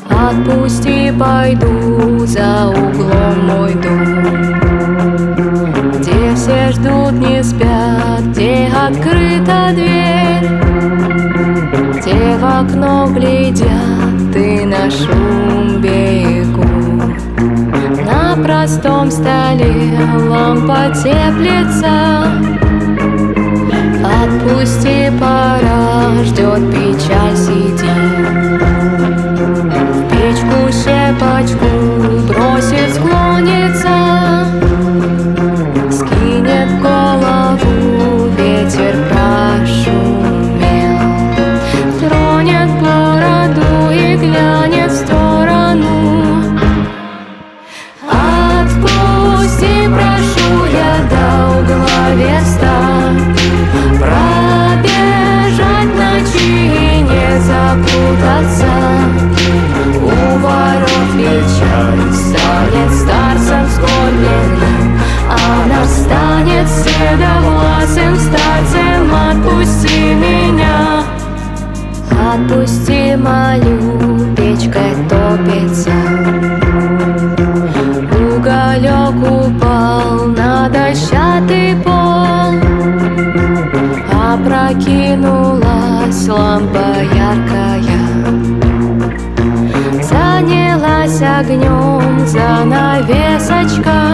Отпусти, пойду за углом мой дом, где все ждут, не спят, где открыта дверь, где в окно глядят и на шум бегут. На простом столе лампа теплится. Отпусти, пора, ждет печаль, сиди. В печку щепочку бросит, склонится, скинет голову, ветер прошумел, тронет бороду и глянет в сторону. Отпусти, прошу я, до угла верста, пробежать ночи и не запутаться. У ворот печаль станет старцем скорбным, она станет седовласым старцем. Отпусти меня, отпусти, молю, печкой топится. Уголек упал на дощатый пол, опрокинулась лампа яркая, занялась огнем занавесочка.